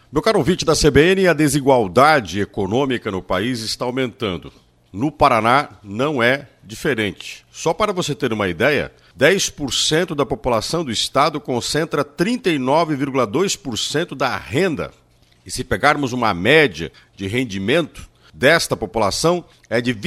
Meu caro ouvinte da CBN, a desigualdade econômica no país está aumentando. No Paraná não é diferente. Só para você ter uma ideia, 10% da população do estado concentra 39,2% da renda. E se pegarmos uma média de rendimento desta população, é de R$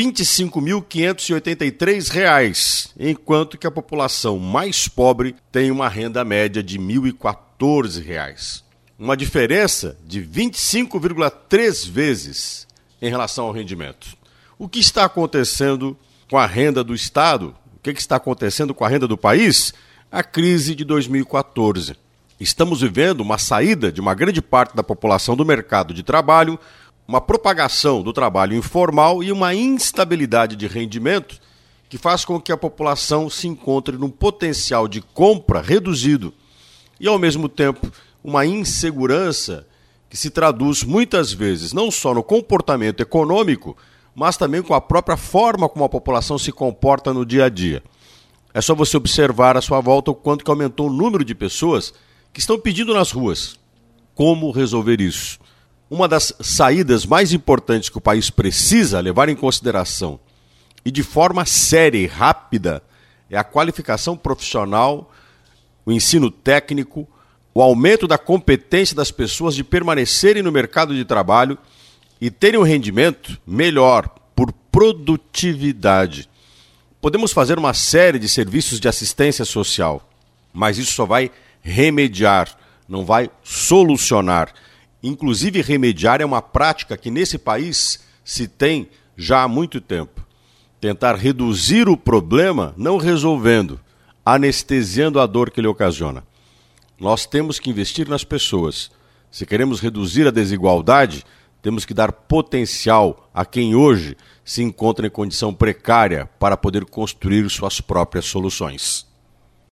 25.583, enquanto que a população mais pobre tem uma renda média de R$ 1.014. Uma diferença de 25,3 vezes em relação ao rendimento. O que está acontecendo com a renda do Estado? O que está acontecendo com a renda do país? A crise de 2014. Estamos vivendo uma saída de uma grande parte da população do mercado de trabalho, uma propagação do trabalho informal e uma instabilidade de rendimento que faz com que a população se encontre num potencial de compra reduzido e, ao mesmo tempo, uma insegurança que se traduz muitas vezes não só no comportamento econômico, mas também com a própria forma como a população se comporta no dia a dia. É só você observar à sua volta o quanto que aumentou o número de pessoas que estão pedindo nas ruas. Como resolver isso? Uma das saídas mais importantes que o país precisa levar em consideração e de forma séria e rápida é a qualificação profissional, o ensino técnico, o aumento da competência das pessoas de permanecerem no mercado de trabalho e terem um rendimento melhor por produtividade. Podemos fazer uma série de serviços de assistência social, mas isso só vai remediar, não vai solucionar. Inclusive, remediar é uma prática que nesse país se tem já há muito tempo. Tentar reduzir o problema não resolvendo, anestesiando a dor que ele ocasiona. Nós temos que investir nas pessoas. Se queremos reduzir a desigualdade, temos que dar potencial a quem hoje se encontra em condição precária para poder construir suas próprias soluções.